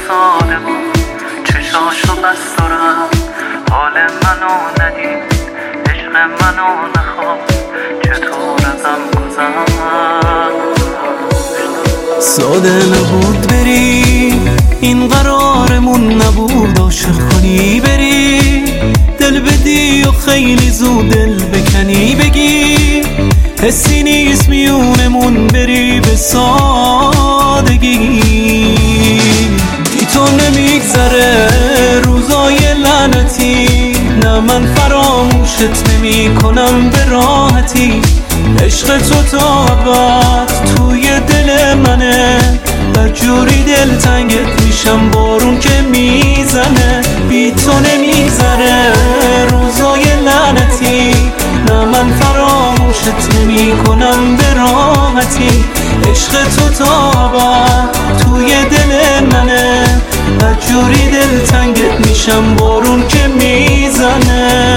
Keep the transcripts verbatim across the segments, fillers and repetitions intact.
ساده بود چشاشو بست و رفت، حال منو ندید عشق منو نخواست، چطور ازم گذشت. ساده نبود بری، این قرارمون نبود عاشق کنی بری، دل بدی و خیلی زود دل بکنی بگی، حسی نیست میونمون بری به سادگی. بی تو نمیگذره روزای لعنتی، نه من فراموشت نمی کنم به راحتی، عشق تو تا ابد توی دل منه، بدجوری دل تنگت میشم بارون که میزنه. بی تو نمیگذره روزای لعنتی، نه من فراموشت نمی کنم به راحتی، عشق تو تا ابد توی دل منه، بدجوری دل تنگت میشم بارون که میزنه.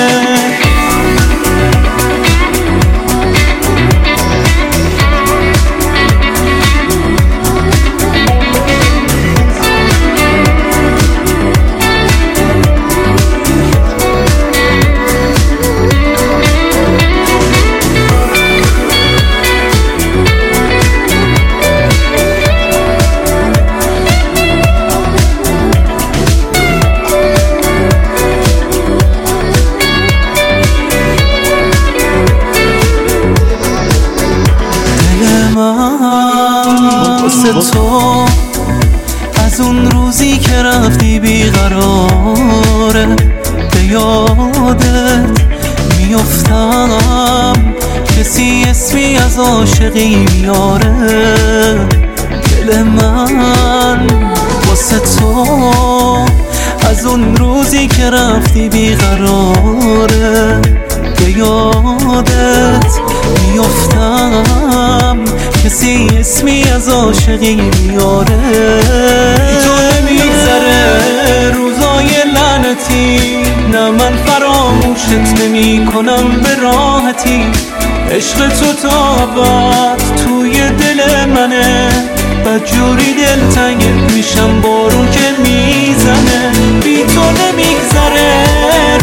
واسه تو از اون روزی که رفتی بیقراره، به یادت میافتم، کسی اسمی از عاشقی میاره. دل من واسه تو از اون روزی که رفتی بیقراره، به یادت میافتم، کسی اسمی از عاشقی میاره. تو نمیگذره روزای لعنتی، نه من فراموشت نمی کنم به راحتی، عشق تو تا ابد توی دل منه، بدجوری دل تنگت میشم بارون که میزنه. بی تو نمیگذره